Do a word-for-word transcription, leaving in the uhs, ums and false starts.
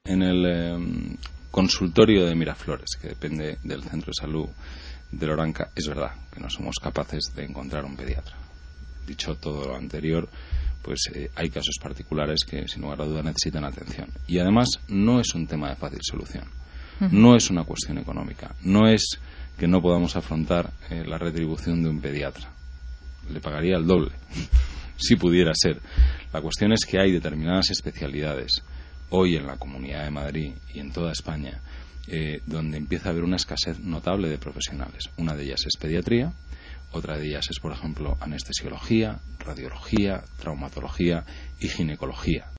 En el eh, consultorio de Miraflores, que depende del centro de salud de Loranca, es verdad que no somos capaces de encontrar un pediatra. Dicho todo lo anterior, pues eh, hay casos particulares que sin lugar a duda necesitan atención. Y además no es un tema de fácil solución. Uh-huh. No es una cuestión económica. No es que no podamos afrontar eh, la retribución de un pediatra. Le pagaría el doble, si pudiera ser. La cuestión es que hay determinadas especialidades hoy en la Comunidad de Madrid y en toda España eh, donde empieza a haber una escasez notable de profesionales. Una de ellas es pediatría, otra de ellas es, por ejemplo, anestesiología, radiología, traumatología y ginecología.